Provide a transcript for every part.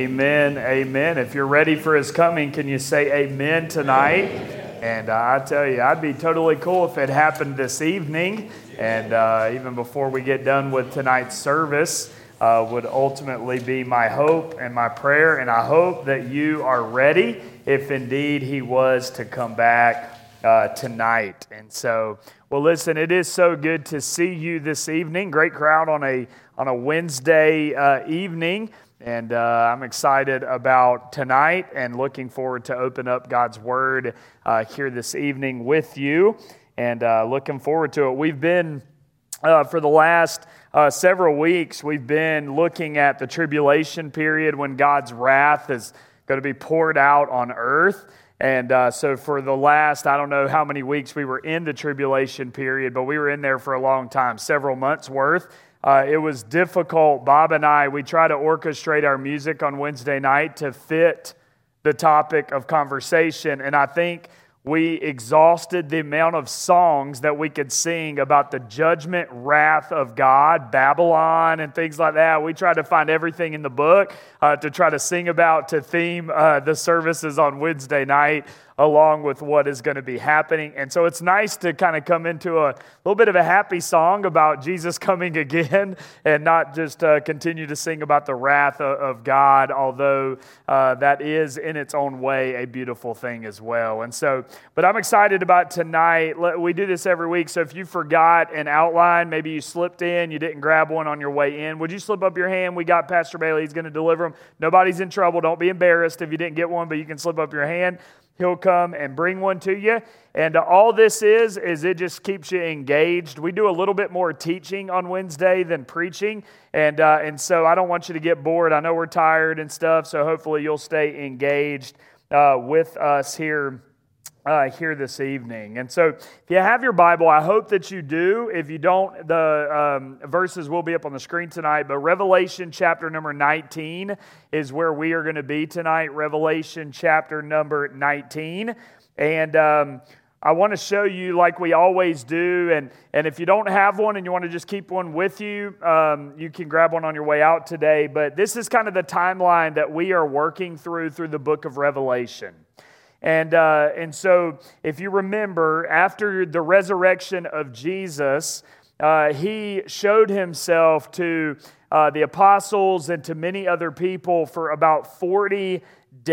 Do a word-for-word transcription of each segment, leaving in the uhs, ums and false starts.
Amen, amen. If you're ready for his coming, can you say amen tonight? And uh, I tell you, I'd be totally cool if it happened this evening. And uh, even before we get done with tonight's service, uh, would ultimately be my hope and my prayer. And I hope that you are ready if indeed he was to come back uh, tonight. And so, well, listen, it is so good to see you this evening. Great crowd on a on a Wednesday uh, evening. And uh, I'm excited about tonight and looking forward to open up God's Word uh, here this evening with you, and uh, looking forward to it. We've been, uh, for the last uh, several weeks, we've been looking at the tribulation period when God's wrath is going to be poured out on earth. And uh, so for the last, I don't know how many weeks we were in the tribulation period, but we were in there for a long time, several months worth. Uh, it was difficult. Bob and I, we try to orchestrate our music on Wednesday night to fit the topic of conversation. And I think we exhausted the amount of songs that we could sing about the judgment wrath of God, Babylon, and things like that. We tried to find everything in the book uh, to try to sing about, to theme uh, the services on Wednesday night, along with what is going to be happening. And so it's nice to kind of come into a little bit of a happy song about Jesus coming again, and not just uh, continue to sing about the wrath of, of God, although uh, that is in its own way a beautiful thing as well. And so, but I'm excited about tonight. We do this every week, so if you forgot an outline, maybe you slipped in, you didn't grab one on your way in, would you slip up your hand? We got Pastor Bailey. He's going to deliver them. Nobody's in trouble. Don't be embarrassed if you didn't get one, but you can slip up your hand. He'll come and bring one to you. And all this is, is it just keeps you engaged. We do a little bit more teaching on Wednesday than preaching. And uh, and so I don't want you to get bored. I know we're tired and stuff, so hopefully you'll stay engaged uh, with us here Uh, here this evening. And so if you have your Bible, I hope that you do. If you don't, the um, verses will be up on the screen tonight, but Revelation chapter number nineteen is where we are going to be tonight. Revelation chapter number nineteen. And um, I want to show you, like we always do, and, and if you don't have one and you want to just keep one with you, um, you can grab one on your way out today. But this is kind of the timeline that we are working through through the book of Revelation. And uh, and so, if you remember, after the resurrection of Jesus, uh, he showed himself to uh, the apostles and to many other people for about forty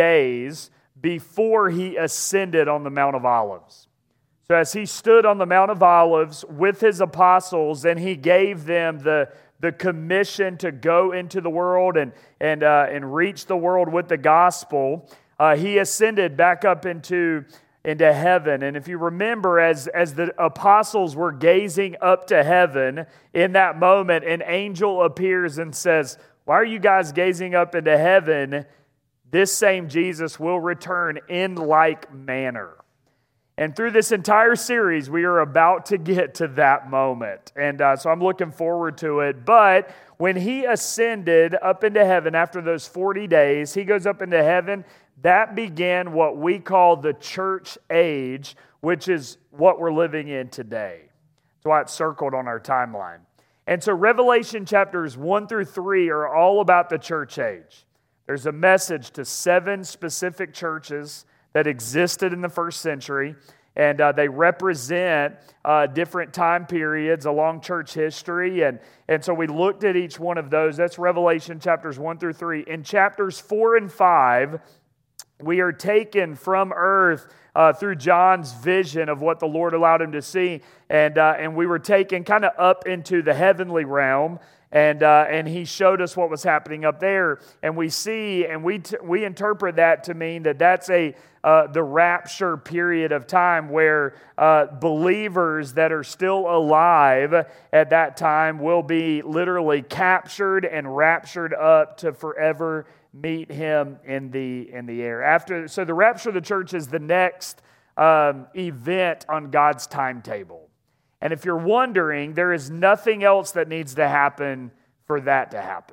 days before he ascended on the Mount of Olives. So as he stood on the Mount of Olives with his apostles, and he gave them the the commission to go into the world and and uh, and reach the world with the gospel. Uh, he ascended back up into, into heaven. And if you remember, as, as the apostles were gazing up to heaven, in that moment, an angel appears and says, "Why are you guys gazing up into heaven? This same Jesus will return in like manner." And through this entire series, we are about to get to that moment. And uh, so I'm looking forward to it. But when he ascended up into heaven after those forty days, he goes up into heaven. That began what we call the church age, which is what we're living in today. That's why it's circled on our timeline. And so Revelation chapters one through three are all about the church age. There's a message to seven specific churches that existed in the first century, and uh, they represent uh, different time periods along church history. And, and so we looked at each one of those. That's Revelation chapters one through three. In chapters four and five, we are taken from earth uh, through John's vision of what the Lord allowed him to see, and uh, and we were taken kind of up into the heavenly realm, and uh, and he showed us what was happening up there, and we see and we t- we interpret that to mean that that's a uh, the rapture period of time where uh, believers that are still alive at that time will be literally captured and raptured up to forever meet him in the in the air. After, so the rapture of the church is the next um, event on God's timetable. And if you're wondering, there is nothing else that needs to happen for that to happen.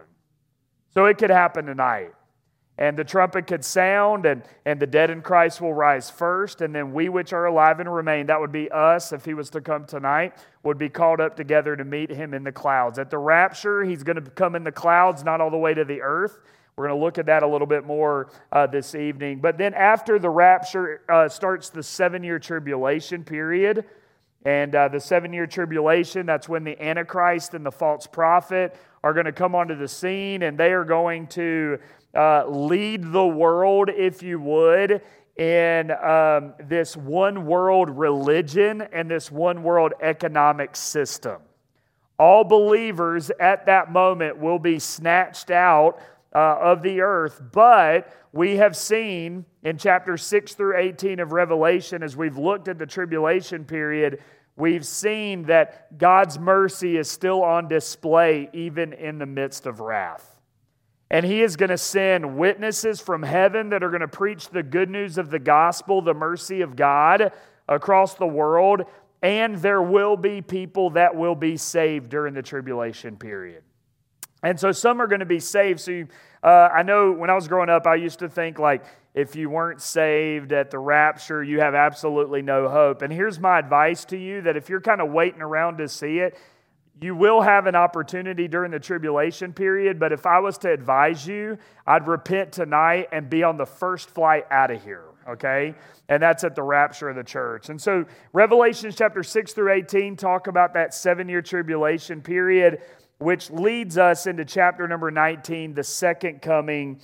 So it could happen tonight. And the trumpet could sound, and, and the dead in Christ will rise first, and then we which are alive and remain, that would be us if he was to come tonight, would be called up together to meet him in the clouds. At the rapture, he's going to come in the clouds, not all the way to the earth. We're going to look at that a little bit more uh, this evening. But then after the rapture uh, starts the seven-year tribulation period. And uh, the seven-year tribulation, that's when the Antichrist and the false prophet are going to come onto the scene, and they are going to uh, lead the world, if you would, in um, this one-world religion and this one-world economic system. All believers at that moment will be snatched out uh, of the earth, but we have seen in chapter six through eighteen of Revelation, as we've looked at the tribulation period, we've seen that God's mercy is still on display even in the midst of wrath. And He is going to send witnesses from heaven that are going to preach the good news of the gospel, the mercy of God across the world, and there will be people that will be saved during the tribulation period. And so some are going to be saved. So you, uh, I know when I was growing up, I used to think like, if you weren't saved at the rapture, you have absolutely no hope. And here's my advice to you, that if you're kind of waiting around to see it, you will have an opportunity during the tribulation period. But if I was to advise you, I'd repent tonight and be on the first flight out of here, okay? And that's at the rapture of the church. And so Revelation chapter six through eighteen talk about that seven-year tribulation period, which leads us into chapter number nineteen, the second coming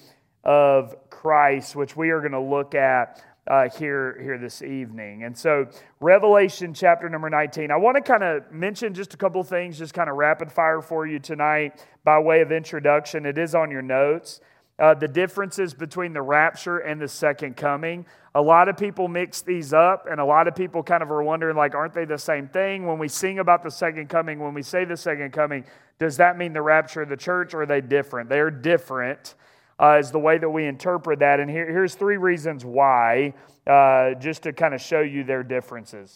of Christ, which we are going to look at uh, here, here this evening. And so Revelation chapter number nineteen, I want to kind of mention just a couple things, just kind of rapid fire for you tonight by way of introduction. It is on your notes. Uh, the differences between the rapture and the second coming. A lot of people mix these up, and a lot of people kind of are wondering, like, aren't they the same thing? When we sing about the second coming, when we say the second coming, does that mean the rapture of the church, or are they different? They are different, uh, is the way that we interpret that. And here, here's three reasons why, uh, just to kind of show you their differences.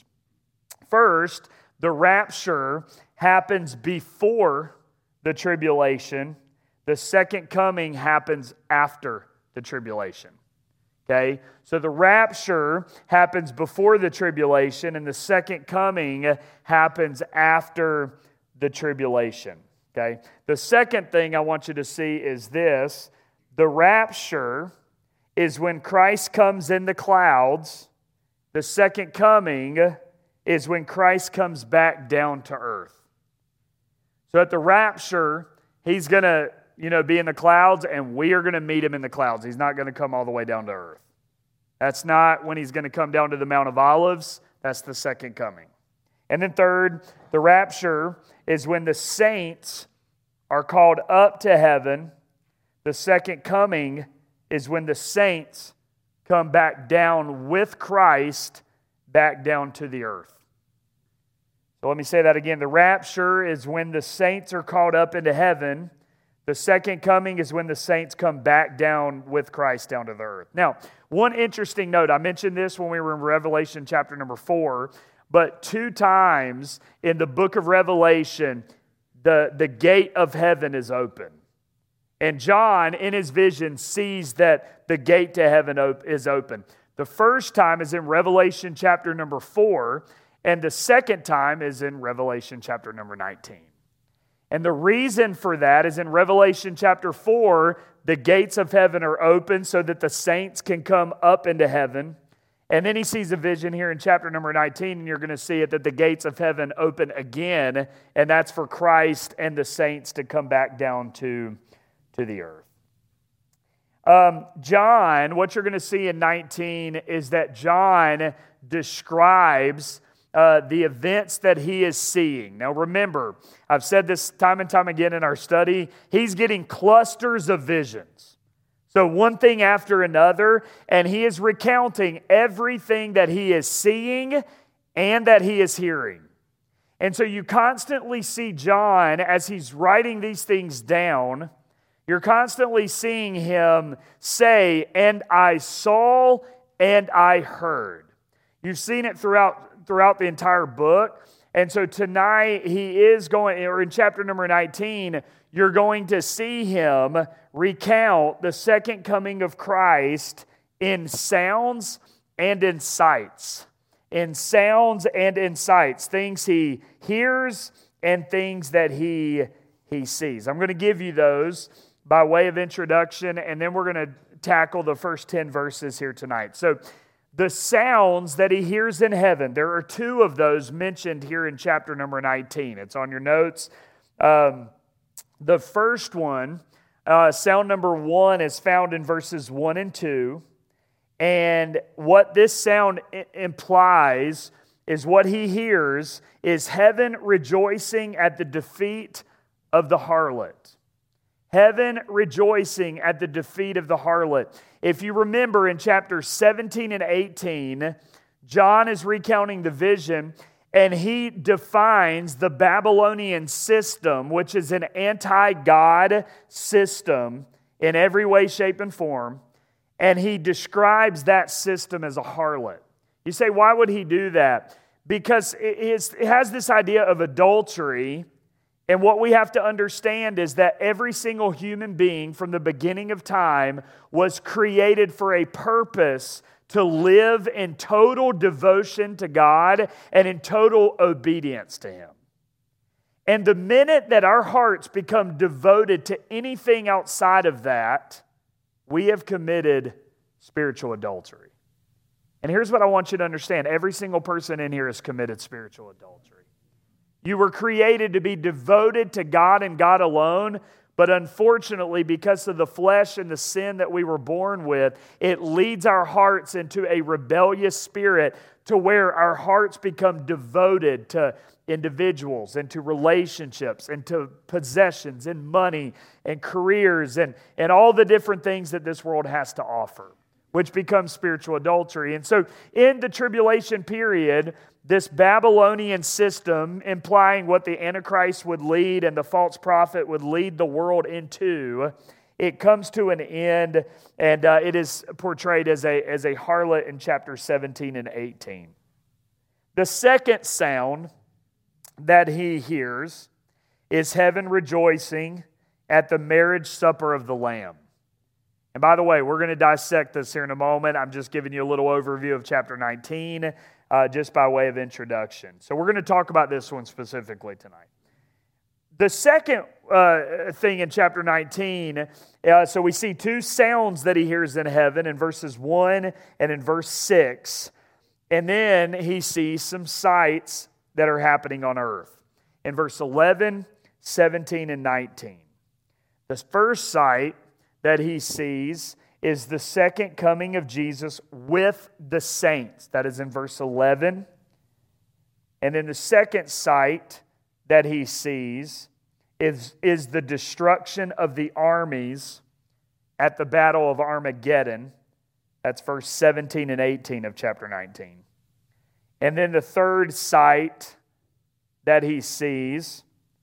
First, the rapture happens before the tribulation. The second coming happens after the tribulation. Okay? So the rapture happens before the tribulation, and the second coming happens after the tribulation. Okay? The second thing I want you to see is this. The rapture is when Christ comes in the clouds. The second coming is when Christ comes back down to earth. So at the rapture, He's going to you know, be in the clouds, and we are going to meet Him in the clouds. He's not going to come all the way down to earth. That's not when He's going to come down to the Mount of Olives. That's the second coming. And then third, the rapture is when the saints are called up to heaven. The second coming is when the saints come back down with Christ back down to the earth. So let me say that again. The rapture is when the saints are called up into heaven. The second coming is when the saints come back down with Christ down to the earth. Now, one interesting note, I mentioned this when we were in Revelation chapter number four, but two times in the book of Revelation, the, the gate of heaven is open. And John, in his vision, sees that the gate to heaven is open. The first time is in Revelation chapter number four, and the second time is in Revelation chapter number nineteen. And the reason for that is in Revelation chapter four, the gates of heaven are open so that the saints can come up into heaven. And then he sees a vision here in chapter number nineteen, and you're going to see it, that the gates of heaven open again, and that's for Christ and the saints to come back down to, to the earth. Um, John, what you're going to see in nineteen is that John describes Uh, the events that he is seeing. Now remember, I've said this time and time again in our study, he's getting clusters of visions. So one thing after another, and he is recounting everything that he is seeing and that he is hearing. And so you constantly see John, as he's writing these things down, you're constantly seeing him say, "And I saw and I heard." You've seen it throughout throughout the entire book. And so tonight he is going, or in chapter number nineteen, you're going to see him recount the second coming of Christ in sounds and in sights. In sounds and in sights. Things he hears and things that he, he sees. I'm going to give you those by way of introduction, and then we're going to tackle the first ten verses here tonight. So, the sounds that he hears in heaven, there are two of those mentioned here in chapter number nineteen. It's on your notes. Um, the first one, uh, sound number one, is found in verses one and two. And what this sound I- implies is what he hears is heaven rejoicing at the defeat of the harlot. Heaven rejoicing at the defeat of the harlot. If you remember in chapters seventeen and eighteen, John is recounting the vision, and he defines the Babylonian system, which is an anti-God system in every way, shape, and form. And he describes that system as a harlot. You say, why would he do that? Because it, is, it has this idea of adultery. And what we have to understand is that every single human being from the beginning of time was created for a purpose to live in total devotion to God and in total obedience to Him. And the minute that our hearts become devoted to anything outside of that, we have committed spiritual adultery. And here's what I want you to understand. Every single person in here has committed spiritual adultery. You were created to be devoted to God and God alone, but unfortunately, because of the flesh and the sin that we were born with, it leads our hearts into a rebellious spirit to where our hearts become devoted to individuals and to relationships and to possessions and money and careers and, and all the different things that this world has to offer, which becomes spiritual adultery. And so in the tribulation period, this Babylonian system, implying what the Antichrist would lead and the false prophet would lead the world into, it comes to an end, and uh, it is portrayed as a, as a harlot in chapter seventeen and eighteen. The second sound that he hears is heaven rejoicing at the marriage supper of the Lamb. And by the way, we're going to dissect this here in a moment. I'm just giving you a little overview of chapter nineteen, uh, just by way of introduction. So we're going to talk about this one specifically tonight. The second uh, thing in chapter nineteen, uh, so we see two sounds that he hears in heaven in verses one and in verse six. And then he sees some sights that are happening on earth in verse eleven, seventeen, and nineteen. The first sight that he sees is the second coming of Jesus with the saints. That is in verse eleven. And then the second sight that he sees is, is the destruction of the armies at the Battle of Armageddon. That's verse seventeen and eighteen of chapter nineteen. And then the third sight that he sees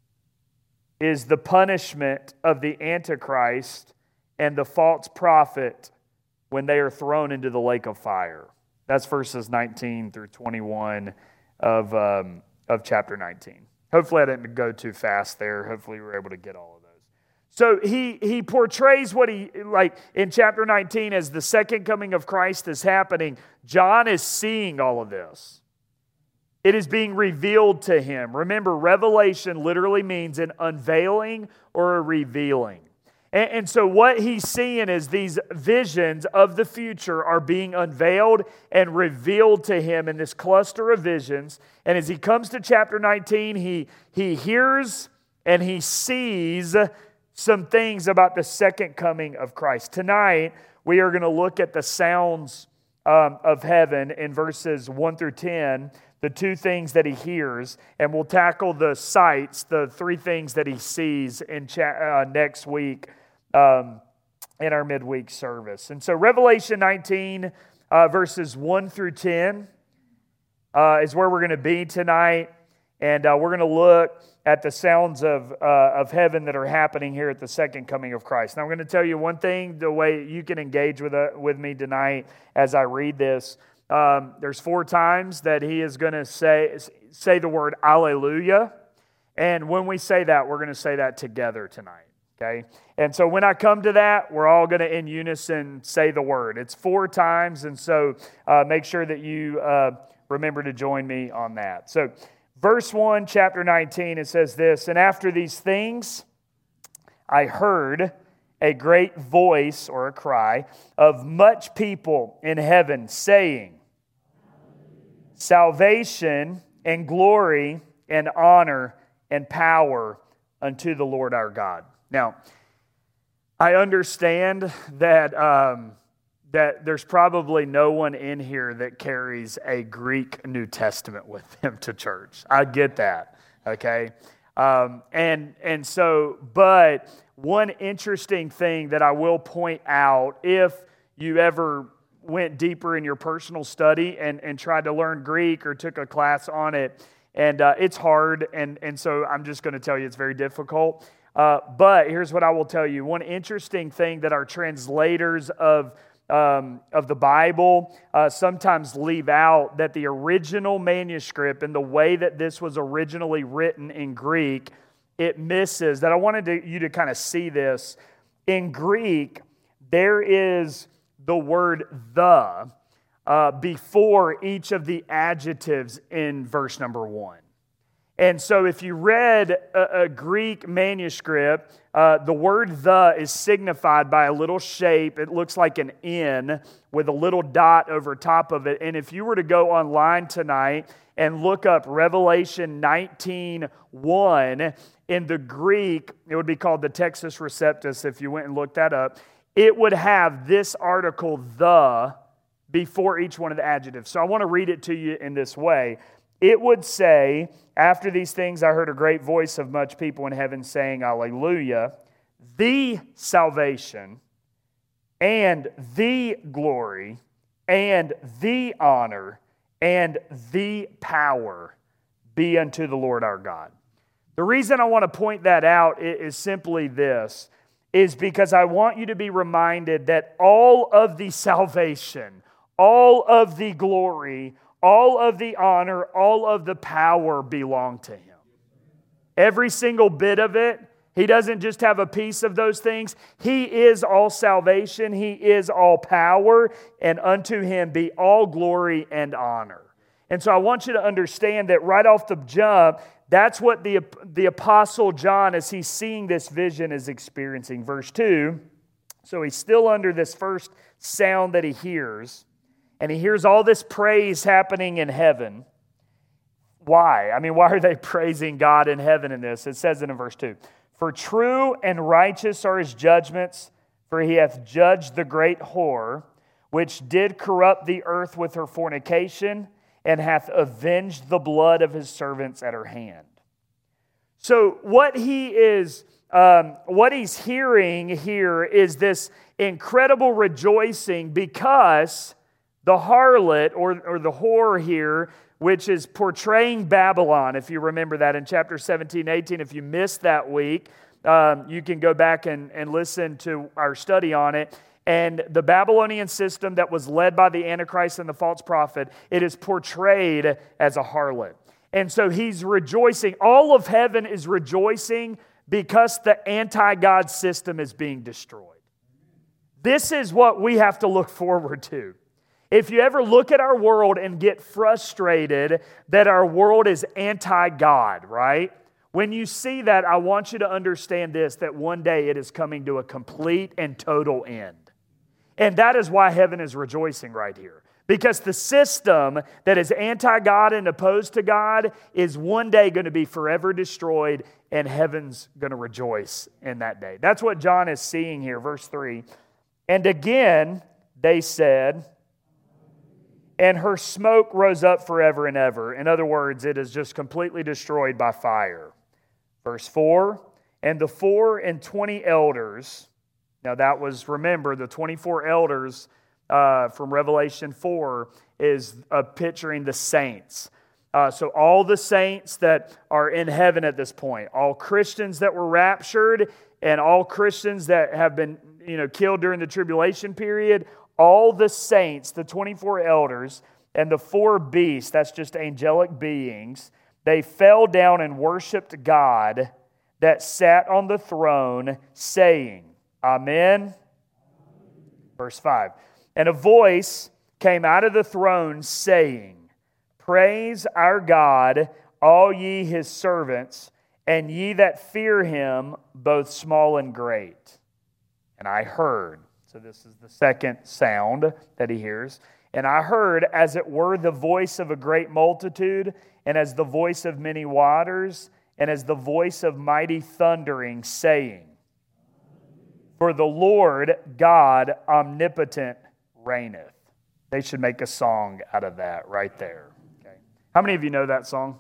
is the punishment of the Antichrist and the false prophet when they are thrown into the lake of fire. That's verses nineteen through twenty-one of, um, of chapter nineteen. Hopefully I didn't go too fast there. Hopefully you were able to get all of those. So he, he portrays what he, like in chapter nineteen, as the second coming of Christ is happening. John is seeing all of this. It is being revealed to him. Remember, revelation literally means an unveiling or a revealing. And, and so what he's seeing is these visions of the future are being unveiled and revealed to him in this cluster of visions. And as he comes to chapter nineteen, he, he hears and he sees some things about the second coming of Christ. Tonight, we are going to look at the sounds um, of heaven in verses one through ten. The two things that he hears, and we'll tackle the sights, the three things that he sees in cha- uh, next week um, in our midweek service. And so Revelation nineteen, uh, verses one through ten uh, is where we're going to be tonight, and uh, we're going to look at the sounds of, uh, of heaven that are happening here at the second coming of Christ. Now I'm going to tell you one thing, the way you can engage with, uh, with me tonight as I read this. Um, there's four times that he is going to say, say the word Alleluia. And when we say that, we're going to say that together tonight. Okay? And so when I come to that, we're all going to in unison say the word. It's four times, and so uh, make sure that you uh, remember to join me on that. So verse one, chapter nineteen, it says this, "And after these things I heard a great voice or a cry of much people in heaven saying, salvation and glory and honor and power unto the Lord our God. Now, I understand that um, that there's probably no one in here that carries a Greek New Testament with them to church. I get that, okay? Um, and and so, but one interesting thing that I will point out, if you ever went deeper in your personal study and, and tried to learn Greek or took a class on it, and uh, it's hard, and, and so I'm just going to tell you it's very difficult. Uh, but here's what I will tell you. One interesting thing that our translators of Um, of the Bible uh, sometimes leave out, that the original manuscript and the way that this was originally written in Greek, it misses, that I wanted to, you to kind of see this. In Greek, there is the word the uh, before each of the adjectives in verse number one. And so if you read a, a Greek manuscript, uh, the word the is signified by a little shape. It looks like an N with a little dot over top of it. And if you were to go online tonight and look up Revelation nineteen one, in the Greek, it would be called the Textus Receptus if you went and looked that up. It would have this article, the, before each one of the adjectives. So I want to read it to you in this way. It would say, after these things I heard a great voice of much people in heaven saying, Alleluia, the salvation and the glory and the honor and the power be unto the Lord our God. The reason I want to point that out is simply this, is because I want you to be reminded that all of the salvation, all of the glory, all of the honor, all of the power belong to Him. Every single bit of it. He doesn't just have a piece of those things. He is all salvation. He is all power. And unto Him be all glory and honor. And so I want you to understand that right off the jump, that's what the, the Apostle John, as he's seeing this vision, is experiencing. Verse two, so he's still under this first sound that he hears. And he hears all this praise happening in heaven. Why? I mean, why are they praising God in heaven in this? It says it in verse two. For true and righteous are His judgments, for He hath judged the great whore, which did corrupt the earth with her fornication, and hath avenged the blood of His servants at her hand. So what he is, um, what he's hearing here is this incredible rejoicing, because the harlot, or, or the whore here, which is portraying Babylon, if you remember that in chapter seventeen, eighteen. If you missed that week, um, you can go back and, and listen to our study on it. And the Babylonian system that was led by the Antichrist and the false prophet, it is portrayed as a harlot. And so he's rejoicing. All of heaven is rejoicing because the anti-God system is being destroyed. This is what we have to look forward to. If you ever look at our world and get frustrated that our world is anti-God, right? When you see that, I want you to understand this, that one day it is coming to a complete and total end. And that is why heaven is rejoicing right here. Because the system that is anti-God and opposed to God is one day going to be forever destroyed, and heaven's going to rejoice in that day. That's what John is seeing here, verse three. And again, they said, and her smoke rose up forever and ever. In other words, it is just completely destroyed by fire. Verse four, and the four and twenty elders, now that was, remember, the twenty-four elders uh, from Revelation four is uh, picturing the saints. Uh, so all the saints that are in heaven at this point, all Christians that were raptured, and all Christians that have been, you know, killed during the tribulation period, all the saints, the twenty-four elders, and the four beasts, that's just angelic beings, they fell down and worshiped God that sat on the throne, saying, Amen. Verse five. And a voice came out of the throne saying, Praise our God, all ye His servants, and ye that fear Him, both small and great. And I heard, so this is the second sound that he hears, and I heard as it were the voice of a great multitude, and as the voice of many waters, and as the voice of mighty thundering, saying, For the Lord God omnipotent reigneth. They should make a song out of that right there. Okay. How many of you know that song?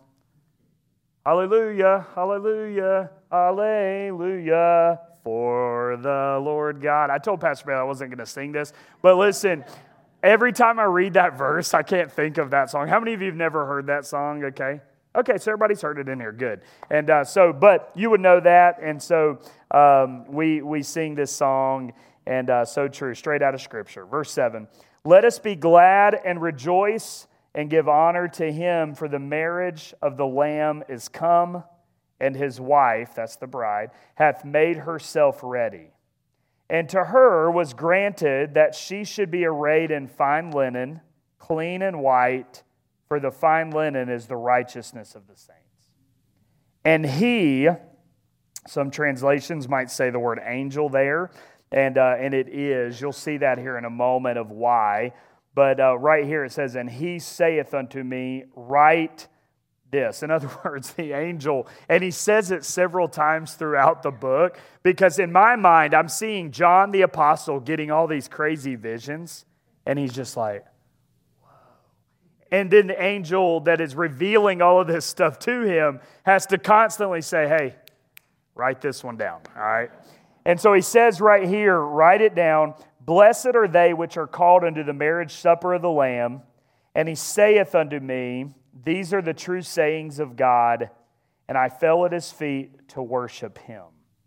Hallelujah, hallelujah, hallelujah, for the Lord God. I told Pastor Bill I wasn't going to sing this, but listen, every time I read that verse, I can't think of that song. How many of you have never heard that song? Okay. Okay, so everybody's heard it in here. Good. And uh, so, but you would know that, and so um, we we sing this song, and uh, so true, straight out of Scripture. Verse seven, Let us be glad and rejoice and give honor to him, for the marriage of the Lamb is come, and his wife, that's the bride, hath made herself ready. And to her was granted that she should be arrayed in fine linen, clean and white, for the fine linen is the righteousness of the saints. And he, some translations might say the word angel there, and, uh, and it is. You'll see that here in a moment of why. But uh, right here it says, And he saith unto me, Write this. In other words, the angel, and he says it several times throughout the book, because in my mind, I'm seeing John the Apostle getting all these crazy visions, and he's just like, whoa. And then the angel that is revealing all of this stuff to him has to constantly say, hey, write this one down, all right? And so he says right here, write it down, Blessed are they which are called unto the marriage supper of the Lamb. And he saith unto me, These are the true sayings of God, and I fell at his feet to worship him.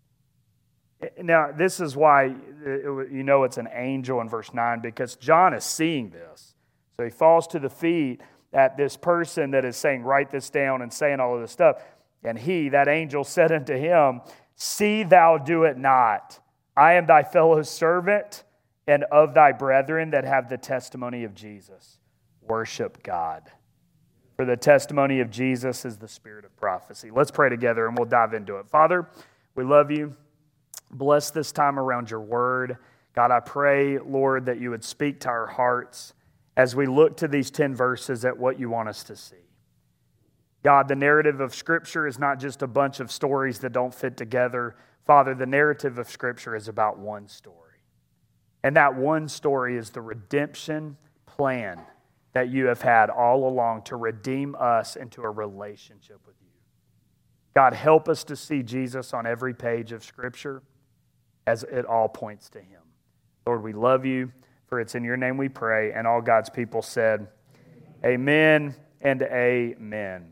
Now, this is why you know it's an angel in verse nine, because John is seeing this. So he falls to the feet at this person that is saying, write this down and saying all of this stuff. And he, that angel, said unto him, See thou do it not. I am thy fellow servant and of thy brethren that have the testimony of Jesus. Worship God. For the testimony of Jesus is the spirit of prophecy. Let's pray together and we'll dive into it. Father, we love you. Bless this time around your word. God, I pray, Lord, that you would speak to our hearts as we look to these ten verses at what you want us to see. God, the narrative of Scripture is not just a bunch of stories that don't fit together. Father, the narrative of Scripture is about one story. And that one story is the redemption plan that you have had all along to redeem us into a relationship with you. God, help us to see Jesus on every page of Scripture as it all points to him. Lord, we love you, for it's in your name we pray. And all God's people said, Amen and amen.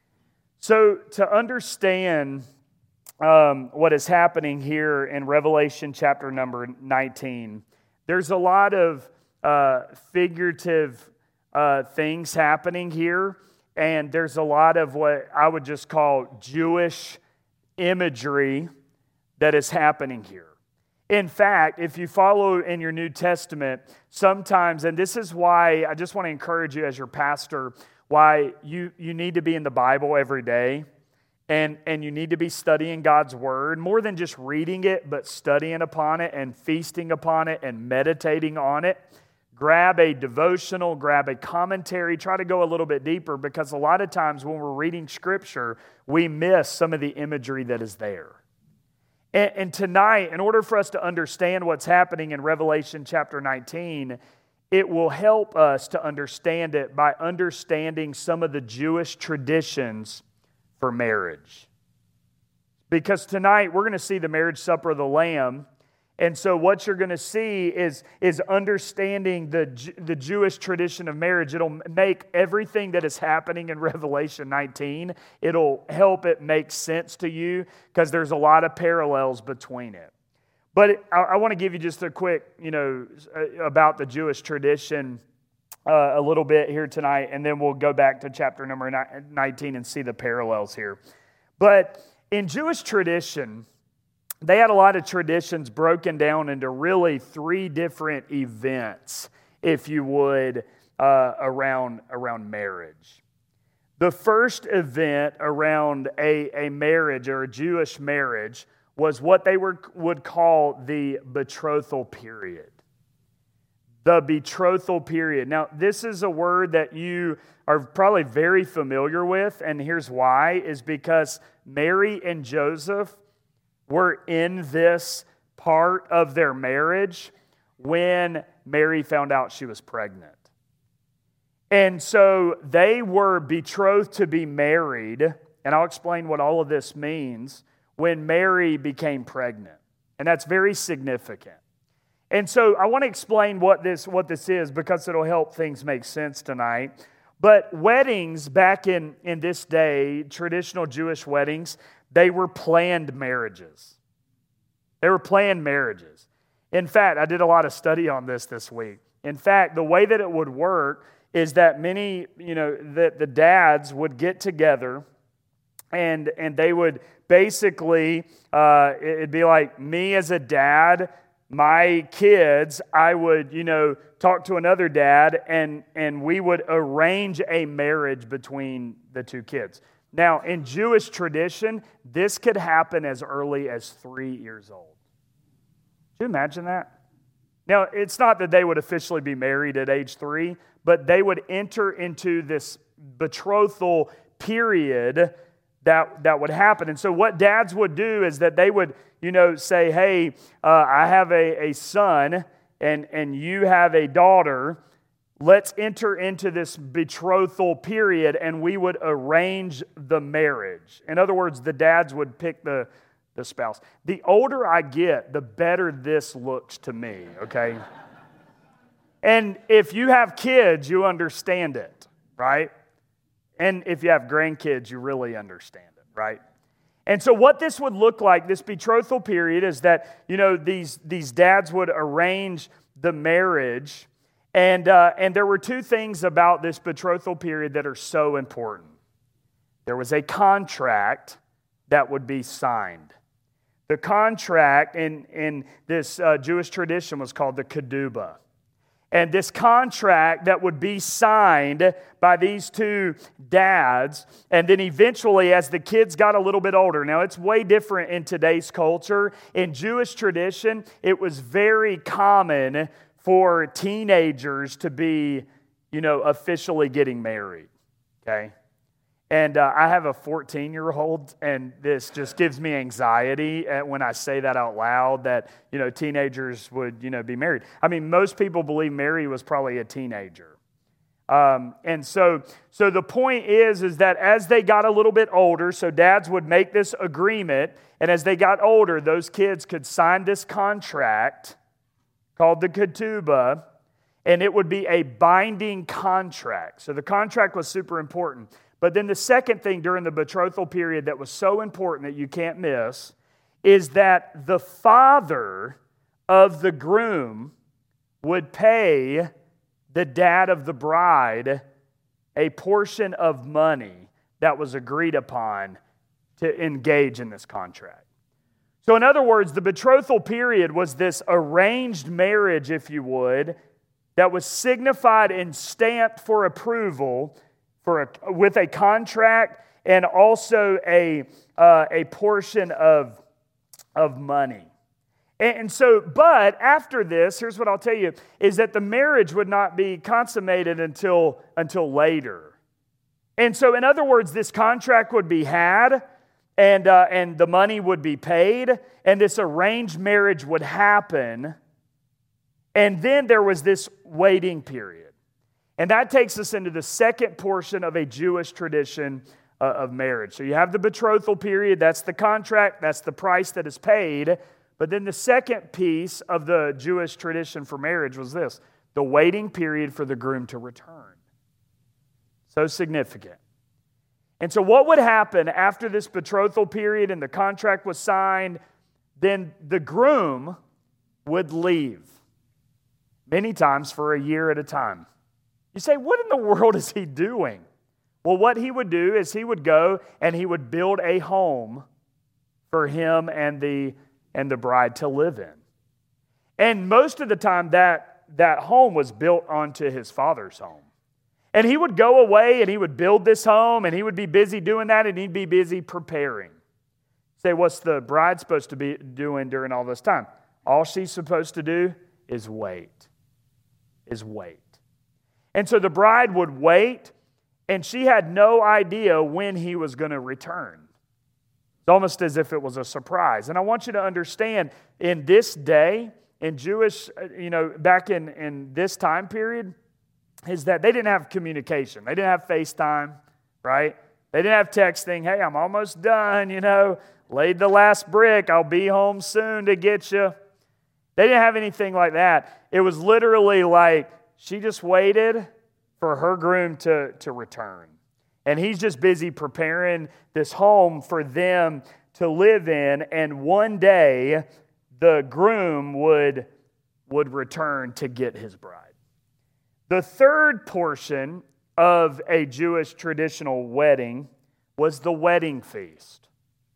So to understand um, what is happening here in Revelation chapter number nineteen, there's a lot of uh, figurative uh, things happening here, and there's a lot of what I would just call Jewish imagery that is happening here. In fact, if you follow in your New Testament, sometimes, and this is why I just want to encourage you as your pastor, why you, you need to be in the Bible every day, and, and you need to be studying God's Word, more than just reading it, but studying upon it and feasting upon it and meditating on it. Grab a devotional, grab a commentary, try to go a little bit deeper, because a lot of times when we're reading Scripture, we miss some of the imagery that is there. And, and tonight, in order for us to understand what's happening in Revelation chapter nineteen, it will help us to understand it by understanding some of the Jewish traditions for marriage. Because tonight we're going to see the marriage supper of the Lamb. And so what you're going to see is, is understanding the, the Jewish tradition of marriage. It'll make everything that is happening in Revelation nineteen, it'll help it make sense to you, because there's a lot of parallels between it. But I, I want to give you just a quick, you know, about the Jewish tradition uh, a little bit here tonight, and then we'll go back to chapter number nineteen and see the parallels here. But in Jewish tradition, they had a lot of traditions broken down into really three different events, if you would, uh, around, around marriage. The first event around a, a marriage or a Jewish marriage was what they were, would call the betrothal period. The betrothal period. Now, this is a word that you are probably very familiar with, and here's why, is because Mary and Joseph were in this part of their marriage when Mary found out she was pregnant. And so they were betrothed to be married, and I'll explain what all of this means, when Mary became pregnant. And that's very significant. And so I want to explain what this, what this is because it'll help things make sense tonight. But weddings back in, in this day, traditional Jewish weddings, they were planned marriages. They were planned marriages. In fact, I did a lot of study on this this week. In fact, the way that it would work is that many, you know, that the dads would get together and and they would basically, uh, it'd be like me as a dad, my kids, I would, you know, talk to another dad and, and we would arrange a marriage between the two kids. Now, in Jewish tradition, this could happen as early as three years old. Can you imagine that? Now, it's not that they would officially be married at age three, but they would enter into this betrothal period that, that would happen. And so what dads would do is that they would, you know, say, hey, uh, I have a, a son and, and you have a daughter. Let's enter into this betrothal period and we would arrange the marriage. In other words, the dads would pick the, the spouse. The older I get, the better this looks to me, okay? And if you have kids, you understand it, right? And if you have grandkids, you really understand it, right? And so what this would look like, this betrothal period, is that, you know, these, these dads would arrange the marriage. And, uh, and there were two things about this betrothal period that are so important. There was a contract that would be signed. The contract in, in this uh, Jewish tradition was called the kedubah. And this contract that would be signed by these two dads, and then eventually as the kids got a little bit older. Now, it's way different in today's culture. In Jewish tradition, it was very common for teenagers to be, you know, officially getting married, okay? And uh, I have a fourteen-year-old, and this just gives me anxiety when I say that out loud, that, you know, teenagers would, you know, be married. I mean, most people believe Mary was probably a teenager. Um, and so, so the point is, is that as they got a little bit older, so dads would make this agreement, and as they got older, those kids could sign this contract called the ketubah, and it would be a binding contract. So the contract was super important. But then the second thing during the betrothal period that was so important that you can't miss is that the father of the groom would pay the dad of the bride a portion of money that was agreed upon to engage in this contract. So in other words, the betrothal period was this arranged marriage, if you would, that was signified and stamped for approval for a, with a contract and also a, uh, a portion of, of money. And, and so, but after this, here's what I'll tell you, is that the marriage would not be consummated until, until later. And so, in other words, this contract would be had, and, uh, and the money would be paid, and this arranged marriage would happen, and then there was this waiting period. And that takes us into the second portion of a Jewish tradition uh, of marriage. So you have the betrothal period, that's the contract, that's the price that is paid. But then the second piece of the Jewish tradition for marriage was this, the waiting period for the groom to return. So significant. And so what would happen after this betrothal period and the contract was signed, then the groom would leave, many times for a year at a time. You say, what in the world is he doing? Well, what he would do is he would go and he would build a home for him and the, and the bride to live in. And most of the time that, that home was built onto his father's home. And he would go away and he would build this home and he would be busy doing that and he'd be busy preparing Say, what's the bride supposed to be doing during all this time? All she's supposed to do is wait. Is wait. And so the bride would wait, and she had no idea when he was going to return. It's almost as if it was a surprise. And I want you to understand, in this day, in Jewish, you know, back in, in this time period, is that they didn't have communication. They didn't have FaceTime, right? They didn't have texting. Hey, I'm almost done, you know. Laid the last brick. I'll be home soon to get you. They didn't have anything like that. It was literally like she just waited for her groom to, to return. And he's just busy preparing this home for them to live in. And one day, the groom would, would return to get his bride. The third portion of a Jewish traditional wedding was the wedding feast.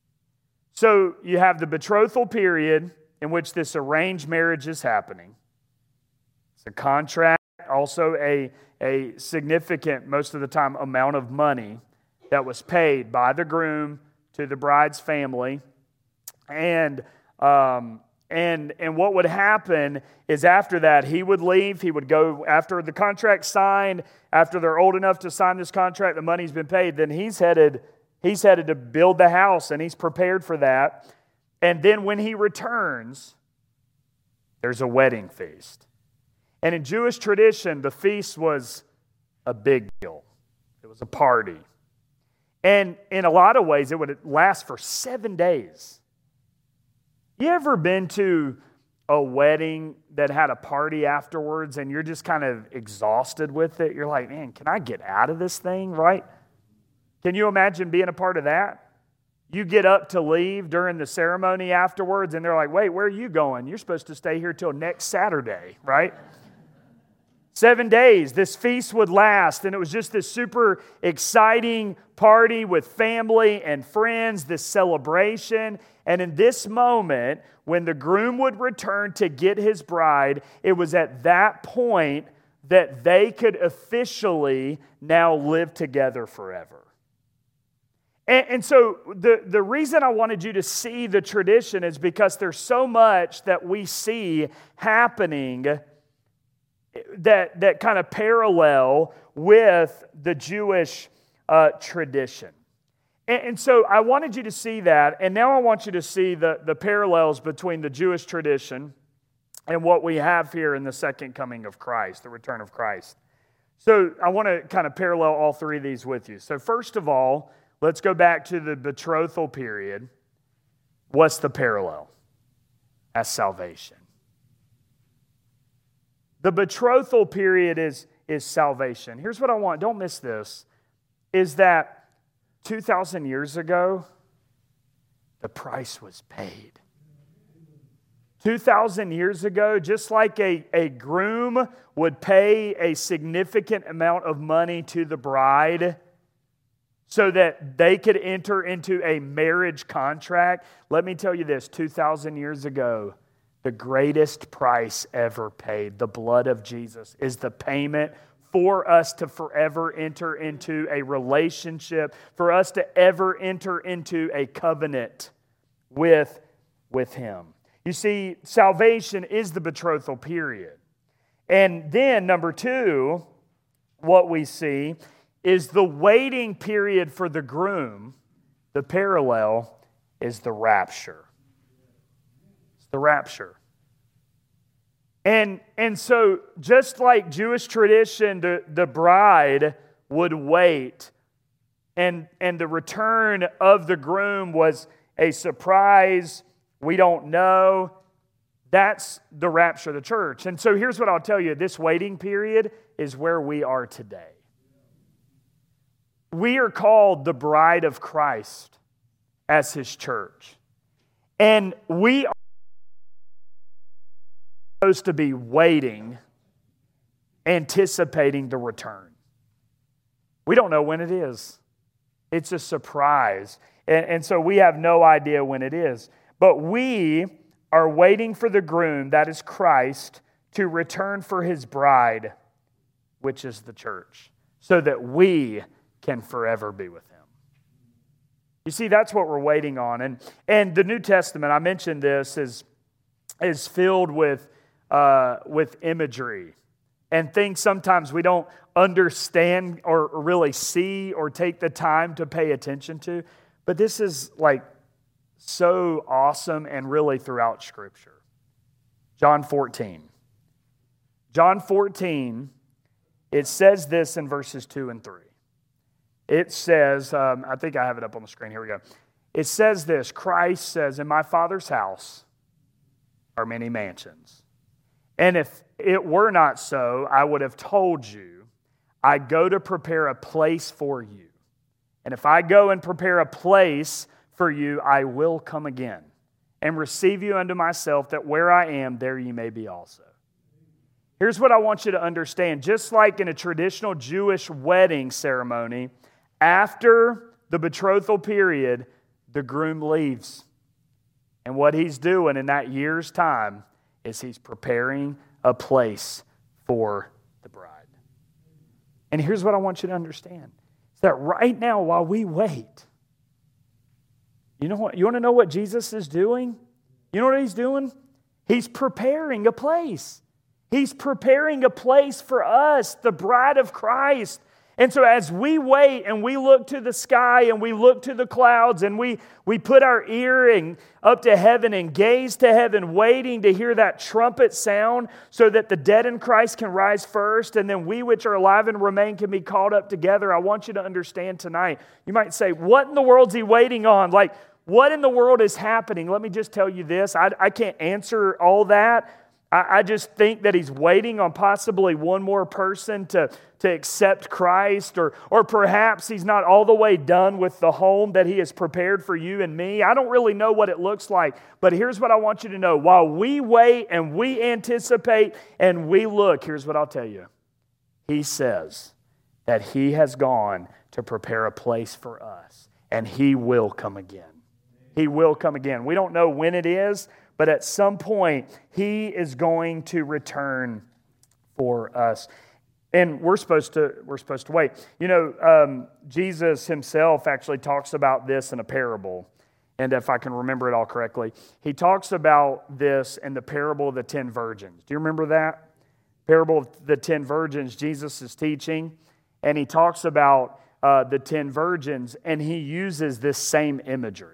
So you have the betrothal period in which this arranged marriage is happening. It's a contract, also a, a significant, most of the time, amount of money that was paid by the groom to the bride's family. And um, and and what would happen is after that, he would leave. He would go, after the contract signed, after they're old enough to sign this contract, the money's been paid, then he's headed, he's headed to build the house, and he's prepared for that. And then when he returns, there's a wedding feast. And in Jewish tradition, the feast was a big deal. It was a party. And in a lot of ways, it would last for seven days. You ever been to a wedding that had a party afterwards and you're just kind of exhausted with it? You're like, man, can I get out of this thing, right? Can you imagine being a part of that? You get up to leave during the ceremony afterwards, and they're like, wait, where are you going? You're supposed to stay here till next Saturday, right? Seven days, this feast would last, and it was just this super exciting party with family and friends, this celebration. And in this moment, when the groom would return to get his bride, it was at that point that they could officially now live together forever. And, and so the, the reason I wanted you to see the tradition is because there's so much that we see happening that, that kind of parallel with the Jewish uh, tradition. And, and so I wanted you to see that, and now I want you to see the, the parallels between the Jewish tradition and what we have here in the second coming of Christ, the return of Christ. So I want to kind of parallel all three of these with you. So first of all, let's go back to the betrothal period. What's the parallel? That's salvation. The betrothal period is, is salvation. Here's what I want, don't miss this, is that two thousand years ago, the price was paid. two thousand years ago, just like a, a groom would pay a significant amount of money to the bride so that they could enter into a marriage contract, let me tell you this, two thousand years ago, the greatest price ever paid, the blood of Jesus, is the payment for us to forever enter into a relationship, for us to ever enter into a covenant with, with Him. You see, salvation is the betrothal period. And then, number two, what we see is the waiting period for the groom. The parallel is the rapture. It's the rapture. And, and so, just like Jewish tradition, the, the bride would wait, and, and the return of the groom was a surprise. We don't know. That's the rapture of the church. And so here's what I'll tell you. This waiting period is where we are today. We are called the bride of Christ as His church. And we are supposed to be waiting, anticipating the return. We don't know when it is. It's a surprise. And, and so we have no idea when it is. But we are waiting for the groom, that is Christ, to return for His bride, which is the church, so that we can forever be with Him. You see, that's what we're waiting on. And, and the New Testament, I mentioned this, is, is filled with, uh, with imagery and things sometimes we don't understand or really see or take the time to pay attention to. But this is like so awesome and really throughout Scripture. John fourteen. John fourteen, it says this in verses two and three. It says, um, I think I have it up on the screen. Here we go. It says this, Christ says, in my Father's house are many mansions. And if it were not so, I would have told you, I go to prepare a place for you. And if I go and prepare a place for you, I will come again and receive you unto myself, that where I am, there ye may be also. Here's what I want you to understand. Just like in a traditional Jewish wedding ceremony, after the betrothal period, the groom leaves. And what he's doing in that year's time is he's preparing a place for the bride. And here's what I want you to understand. Is that right now, while we wait, you know what? You want to know what Jesus is doing? You know what he's doing? He's preparing a place. He's preparing a place for us, the bride of Christ. And so as we wait and we look to the sky and we look to the clouds and we, we put our ear and up to heaven and gaze to heaven, waiting to hear that trumpet sound so that the dead in Christ can rise first and then we which are alive and remain can be called up together, I want you to understand tonight. You might say, what in the world's he waiting on? Like, what in the world is happening? Let me just tell you this. I, I can't answer all that. I, I just think that he's waiting on possibly one more person to, to accept Christ, or, or perhaps he's not all the way done with the home that he has prepared for you and me. I don't really know what it looks like, but here's what I want you to know. While we wait and we anticipate and we look, here's what I'll tell you. He says that he has gone to prepare a place for us, and he will come again. He will come again. We don't know when it is, but at some point, he is going to return for us. And we're supposed to, we're supposed to wait. You know, um, Jesus himself actually talks about this in a parable. And if I can remember it all correctly, he talks about this in the parable of the ten virgins. Do you remember that? Parable of the ten virgins, Jesus is teaching, and he talks about uh, the ten virgins, and he uses this same imagery.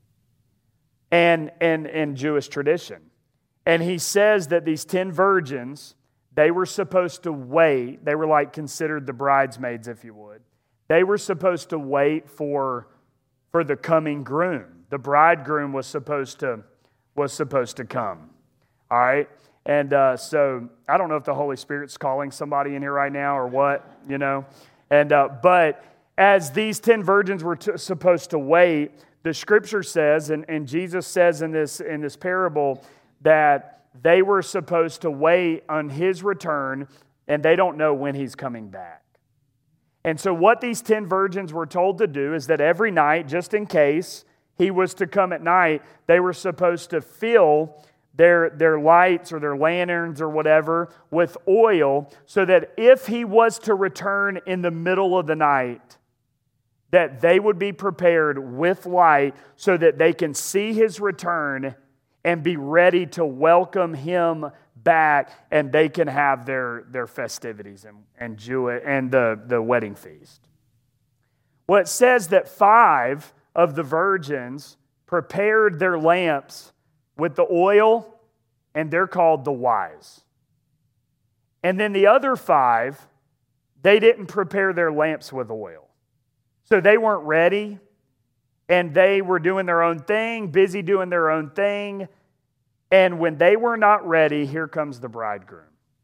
And in and Jewish tradition. And he says that these ten virgins, they were supposed to wait. They were like considered the bridesmaids, if you would. They were supposed to wait for, for the coming groom. The bridegroom was supposed to, was supposed to come. All right? And uh, so I don't know if the Holy Spirit's calling somebody in here right now or what, you know. And uh, but as these ten virgins were t- supposed to wait, the Scripture says, and, and Jesus says in this, in this parable, that they were supposed to wait on his return, and they don't know when he's coming back. And so what these ten virgins were told to do is that every night, just in case he was to come at night, they were supposed to fill their, their lights or their lanterns or whatever with oil, so that if he was to return in the middle of the night, that they would be prepared with light so that they can see his return and be ready to welcome him back, and they can have their, their festivities and, and, Jew, and the, the wedding feast. Well, it says that five of the virgins prepared their lamps with the oil, and they're called the wise. And then the other five, they didn't prepare their lamps with oil. So they weren't ready, and they were doing their own thing, busy doing their own thing. And when they were not ready, here comes the bridegroom.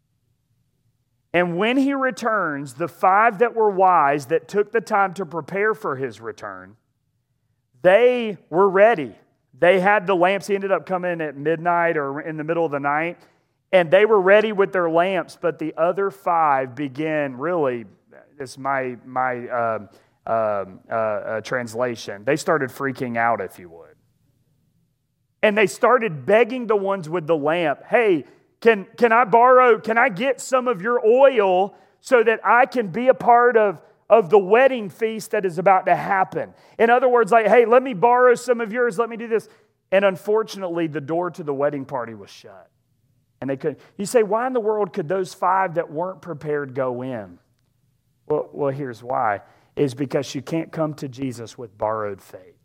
And when he returns, the five that were wise, that took the time to prepare for his return, they were ready. They had the lamps. He ended up coming at midnight or in the middle of the night, and they were ready with their lamps. But the other five began, really, this is my... my uh, Um, uh, uh, translation. They started freaking out, if you would. And they started begging the ones with the lamp, hey, can, can I borrow, can I get some of your oil so that I can be a part of, of the wedding feast that is about to happen. In other words, like, hey, let me borrow some of yours, let me do this. And unfortunately, the door to the wedding party was shut. And they couldn't. You say, why in the world could those five that weren't prepared go in? Well, well, here's why. Is because you can't come to Jesus with borrowed faith.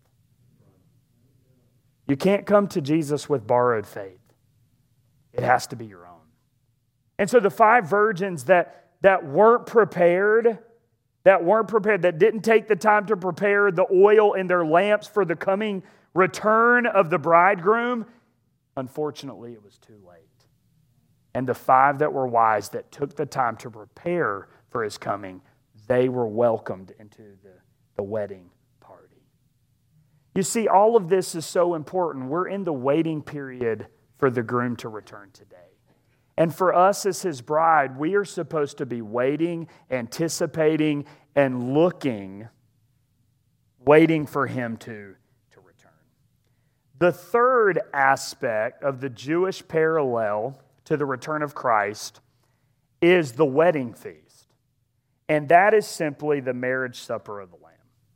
You can't come to Jesus with borrowed faith. It has to be your own. And so the five virgins that, that weren't prepared, that weren't prepared, that didn't take the time to prepare the oil in their lamps for the coming return of the bridegroom, unfortunately, it was too late. And the five that were wise, that took the time to prepare for his coming, they were welcomed into the, the wedding party. You see, all of this is so important. We're in the waiting period for the groom to return today. And for us as his bride, we are supposed to be waiting, anticipating, and looking, waiting for him to, to return. The third aspect of the Jewish parallel to the return of Christ is the wedding feast. And that is simply the marriage supper of the Lamb.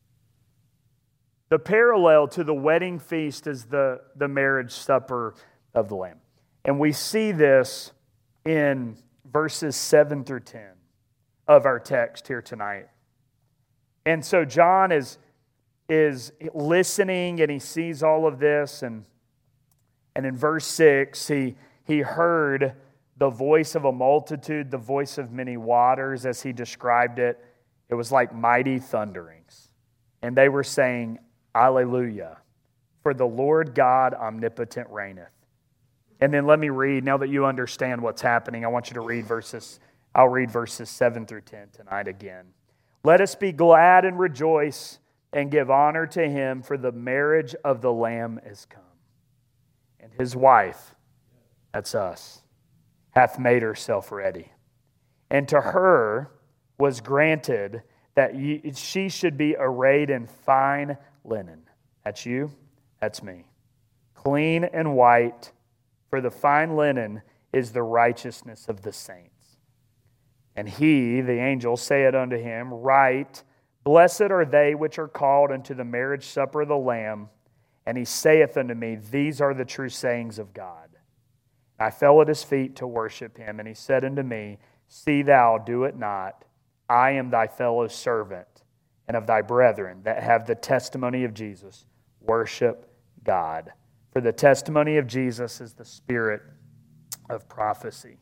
The parallel to the wedding feast is the, the marriage supper of the Lamb. And we see this in verses seven through ten of our text here tonight. And so John is, is listening and he sees all of this. And, and in verse six, he, he heard the voice of a multitude, the voice of many waters, as he described it. It was like mighty thunderings. And they were saying, Alleluia, for the Lord God omnipotent reigneth. And then let me read, now that you understand what's happening, I want you to read verses, I'll read verses seven through ten tonight again. Let us be glad and rejoice and give honor to him, for the marriage of the Lamb is come. And his wife, that's us, hath made herself ready. And to her was granted that she should be arrayed in fine linen. That's you, that's me. Clean and white, for the fine linen is the righteousness of the saints. And he, the angel, saith unto him, Write, blessed are they which are called unto the marriage supper of the Lamb. And he saith unto me, These are the true sayings of God. I fell at his feet to worship him, and he said unto me, See thou do it not. I am thy fellow servant, and of thy brethren that have the testimony of Jesus. Worship God. For the testimony of Jesus is the spirit of prophecy.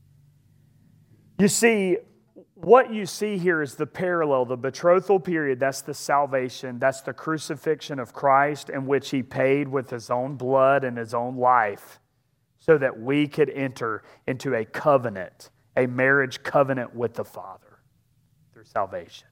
You see, what you see here is the parallel, the betrothal period, that's the salvation, that's the crucifixion of Christ, in which he paid with his own blood and his own life, so that we could enter into a covenant, a marriage covenant with the Father through salvation.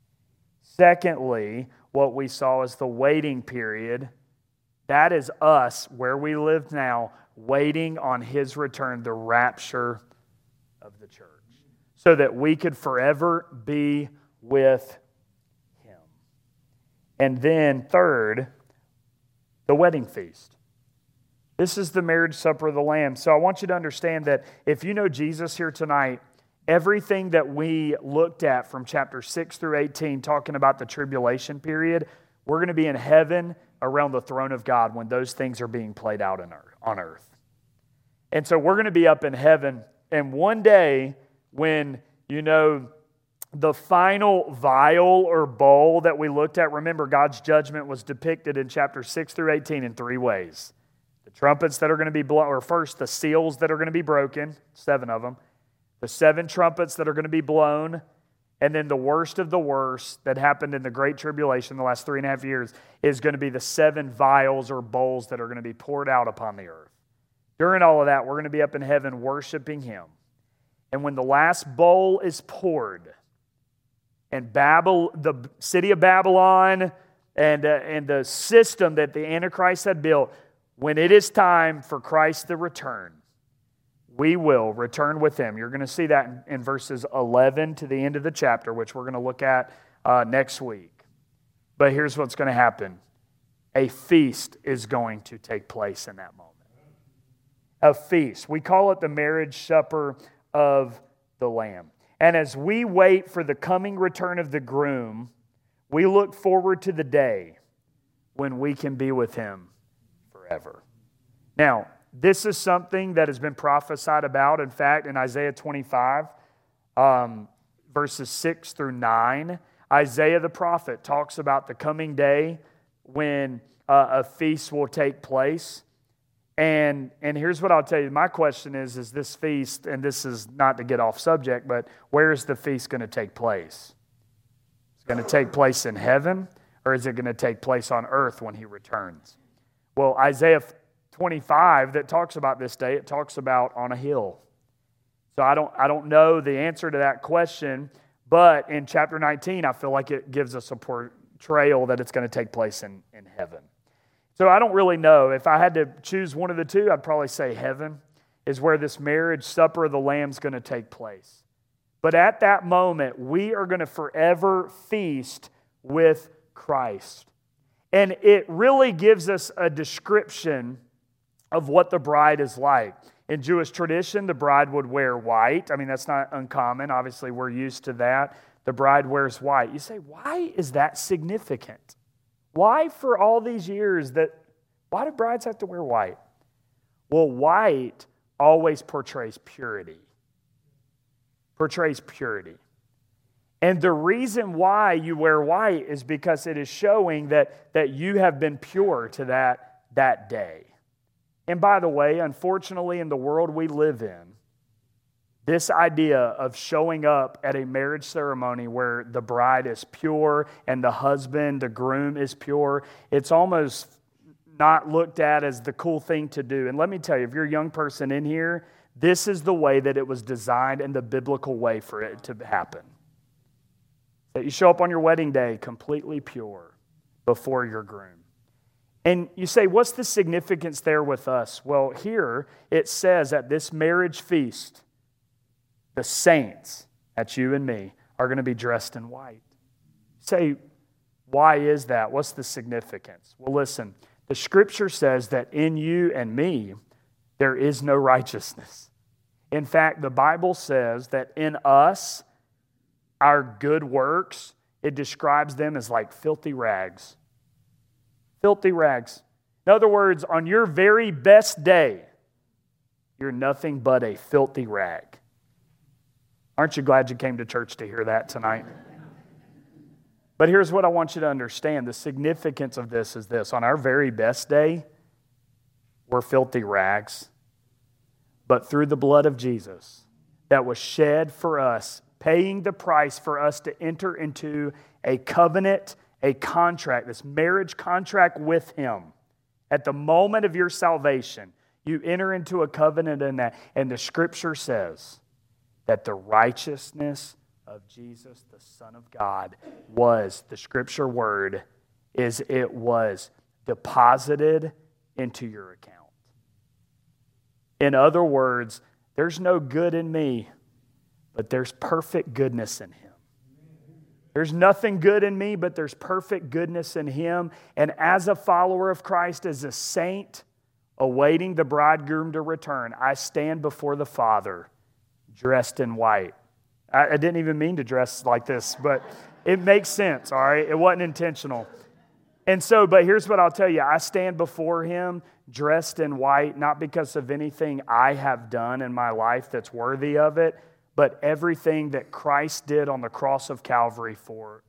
Secondly, what we saw is the waiting period. That is us, where we live now, waiting on his return, the rapture of the church, so that we could forever be with him. And then third, the wedding feast. This is the marriage supper of the Lamb. So I want you to understand that if you know Jesus here tonight, everything that we looked at from chapter six through eighteen, talking about the tribulation period, we're going to be in heaven around the throne of God when those things are being played out on earth. And so we're going to be up in heaven, and one day when, you know, the final vial or bowl that we looked at, remember God's judgment was depicted in chapter six through eighteen in three ways. The trumpets that are going to be blown, or first the seals that are going to be broken, seven of them, the seven trumpets that are going to be blown, and then the worst of the worst that happened in the Great Tribulation the last three and a half years is going to be the seven vials or bowls that are going to be poured out upon the earth. During all of that, we're going to be up in heaven worshiping him. And when the last bowl is poured, and Babel, the city of Babylon and, uh, and the system that the Antichrist had built, when it is time for Christ to return, we will return with him. You're going to see that in, in verses eleven to the end of the chapter, which we're going to look at uh, next week. But here's what's going to happen. A feast is going to take place in that moment. A feast. We call it the marriage supper of the Lamb. And as we wait for the coming return of the groom, we look forward to the day when we can be with him forever. Now, this is something that has been prophesied about. In fact, in Isaiah twenty-five, um, verses six through nine, Isaiah the prophet talks about the coming day when uh, a feast will take place. And, and here's what I'll tell you. My question is, is this feast, and this is not to get off subject, but where is the feast going to take place? Is it going to take place in heaven, or is it going to take place on earth when he returns? Well, Isaiah twenty-five that talks about this day, it talks about on a hill. So I don't, I don't know the answer to that question, but in chapter nineteen, I feel like it gives us a portrayal that it's going to take place in, in heaven. So I don't really know. If I had to choose one of the two, I'd probably say heaven is where this marriage supper of the Lamb is going to take place. But at that moment, we are going to forever feast with Christ. And it really gives us a description of what the bride is like. In Jewish tradition, the bride would wear white. I mean, that's not uncommon. Obviously, we're used to that. The bride wears white. You say, why is that significant? Why for all these years that, why do brides have to wear white? Well, white always portrays purity. Portrays purity. And the reason why you wear white is because it is showing that, that you have been pure to that, that day. And by the way, unfortunately, in the world we live in, this idea of showing up at a marriage ceremony where the bride is pure and the husband, the groom is pure, it's almost not looked at as the cool thing to do. And let me tell you, if you're a young person in here, this is the way that it was designed and the biblical way for it to happen. That you show up on your wedding day completely pure before your groom. And you say, what's the significance there with us? Well, here it says at this marriage feast, the saints, that's you and me, are going to be dressed in white. You say, why is that? What's the significance? Well, listen, the scripture says that in you and me, there is no righteousness. In fact, the Bible says that in us, our good works, it describes them as like filthy rags. Filthy rags. In other words, on your very best day, you're nothing but a filthy rag. Aren't you glad you came to church to hear that tonight? But here's what I want you to understand. The significance of this is this. On our very best day, we're filthy rags. But through the blood of Jesus that was shed for us, paying the price for us to enter into a covenant, a contract, this marriage contract with Him. At the moment of your salvation, you enter into a covenant in that. And the Scripture says that the righteousness of Jesus, the Son of God, was, the Scripture word is it was deposited into your account. In other words, there's no good in me, but there's perfect goodness in Him. There's nothing good in me, but there's perfect goodness in Him. And as a follower of Christ, as a saint, awaiting the bridegroom to return, I stand before the Father dressed in white. I, I didn't even mean to dress like this, but it makes sense, all right? It wasn't intentional. And so, but here's what I'll tell you. I stand before Him dressed in white, not because of anything I have done in my life that's worthy of it, but everything that Christ did on the cross of Calvary for